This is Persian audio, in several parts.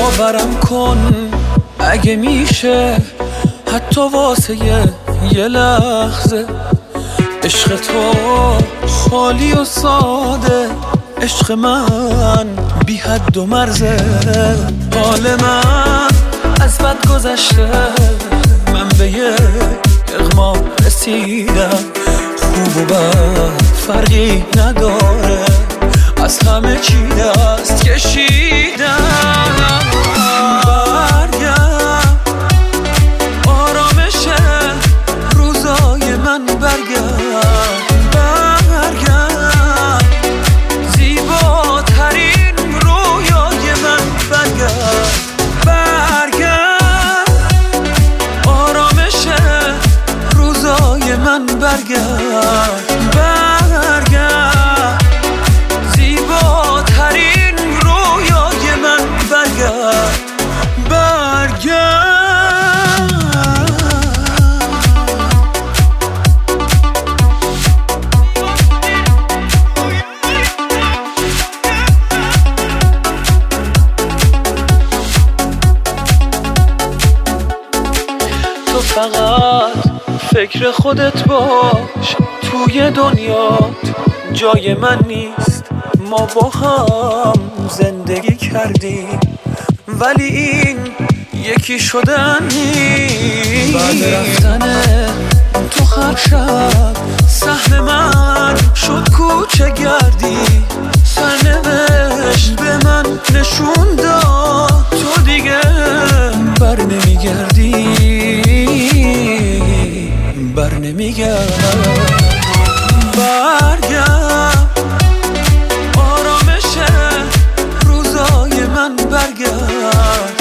باورم کن اگه میشه، حتی واسه یه لحظه. عشق تو خالی و ساده، عشق من بی حد و مرزه. حال من از بد گذشته، من به یه اغما رسیدم. خوب و بد فرقی نداره، از همه چی دست کشیدم. برگرد آرامش روزای من، برگرد زیباترین رویای من، برگرد آرامش روزای من، برگرد زیباترین رویای من، برگرد. تو فقط فکر خودت باش، توی دنیات جای من نیست. ما با هم زندگی کردیم، ولی این یکی شدن نیست. بعد رفتن تو هر شب سهم من شد کوچه گردی. سرنوشت به من نشون داد تو دیگه بر نمیگردی، بر نمیگرد. برگرد آرامش روزای من، برگرد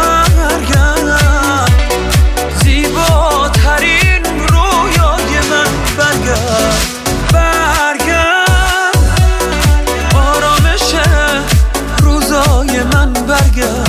زیباترین رویای من، برگرد آرامش روزای من، برگرد.